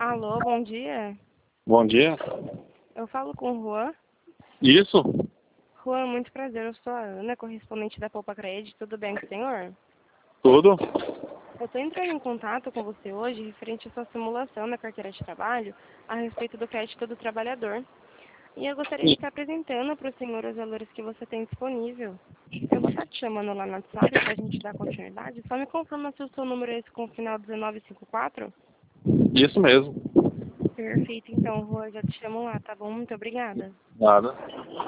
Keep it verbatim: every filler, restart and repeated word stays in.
Alô, bom dia. Bom dia. Eu falo com o Juan. Isso? Juan, muito prazer. Eu sou a Ana, correspondente da Poupa Crédito. Tudo bem com o senhor? Tudo? Eu estou entrando em contato com você hoje referente à sua simulação na carteira de trabalho a respeito do crédito do trabalhador. E eu gostaria de estar apresentando para o senhor os valores que você tem disponível. Eu vou estar te chamando lá no WhatsApp para a gente dar continuidade. Só me confirma se o seu número é esse com o final dezenove cinquenta e quatro? Isso mesmo. Perfeito, então, Juan, já te chamo lá, tá bom? Muito obrigada. Nada.